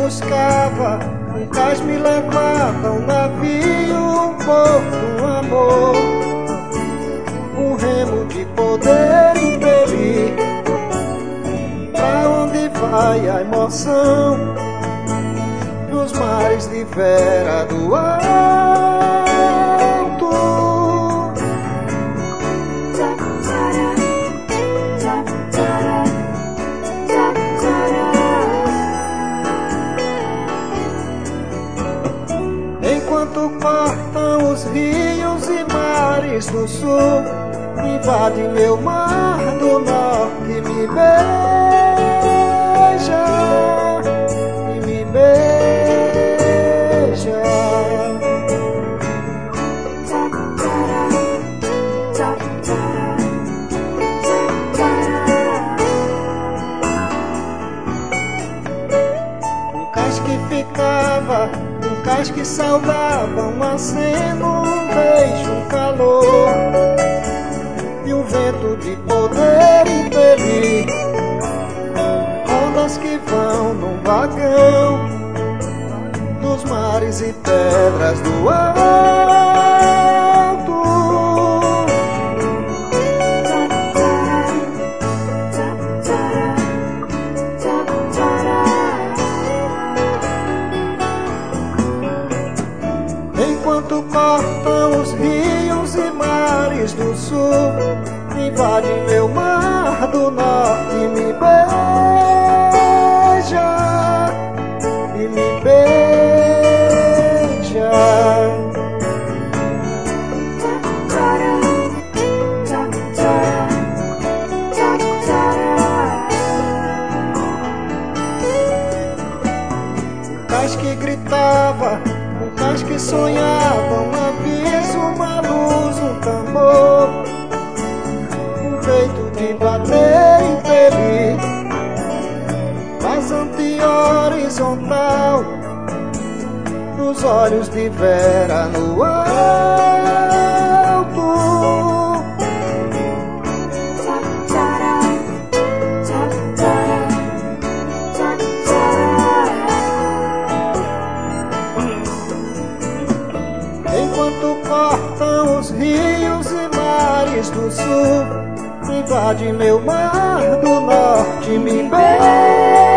buscava, um cais me levava, um navio, um porto, um amor, um remo de poder impelir. Pra onde vai a emoção dos mares de Vera do alto? Enquanto cortam os rios e mares do sul, invade meu mar do norte, me beija e me beija. Um cais que ficava, um cais que saudava, um aceno, um beijo, um calor, e um vento de poder impelir. Ondas que vão num vagão dos mares e pedras do alto. Enquanto cortam os rios e mares do sul, invade meu mar do norte, me beija e me beija. Um cais que gritava, um cais que sonhava, um aviso, uma luz, um tambor, um jeito de bater e impelir, vazante horizontal nos olhos de Vera no alto. Enquanto cortam os rios e mares do sul, invade meu mar do norte, me beija